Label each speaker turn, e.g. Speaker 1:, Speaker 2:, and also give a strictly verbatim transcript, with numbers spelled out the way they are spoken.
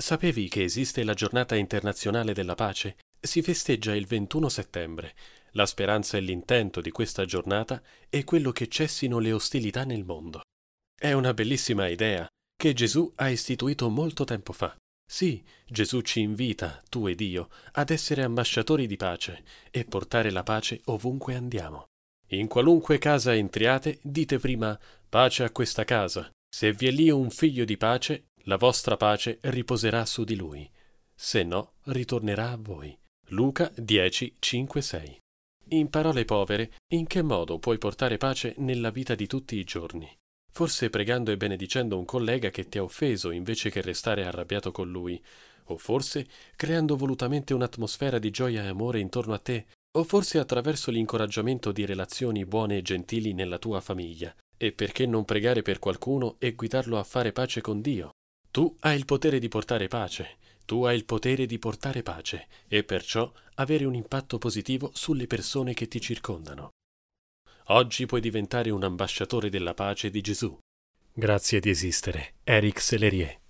Speaker 1: Sapevi che esiste la Giornata internazionale della pace? Si festeggia il ventuno settembre. La speranza e l'intento di questa giornata è quello che cessino le ostilità nel mondo. È una bellissima idea che Gesù ha istituito molto tempo fa. Sì, Gesù ci invita, tu ed io, ad essere ambasciatori di pace e portare la pace ovunque andiamo. In qualunque casa entriate, dite prima pace a questa casa. Se vi è lì un figlio di pace, la vostra pace riposerà su di lui. Se no, ritornerà a voi. Luca dieci, cinque, sei. In parole povere, in che modo puoi portare pace nella vita di tutti i giorni? Forse pregando e benedicendo un collega che ti ha offeso invece che restare arrabbiato con lui, o forse creando volutamente un'atmosfera di gioia e amore intorno a te, o forse attraverso l'incoraggiamento di relazioni buone e gentili nella tua famiglia. E perché non pregare per qualcuno e guidarlo a fare pace con Dio? Tu hai il potere di portare pace, tu hai il potere di portare pace e perciò avere un impatto positivo sulle persone che ti circondano. Oggi puoi diventare un ambasciatore della pace di Gesù. Grazie di esistere, Eric Sellerier.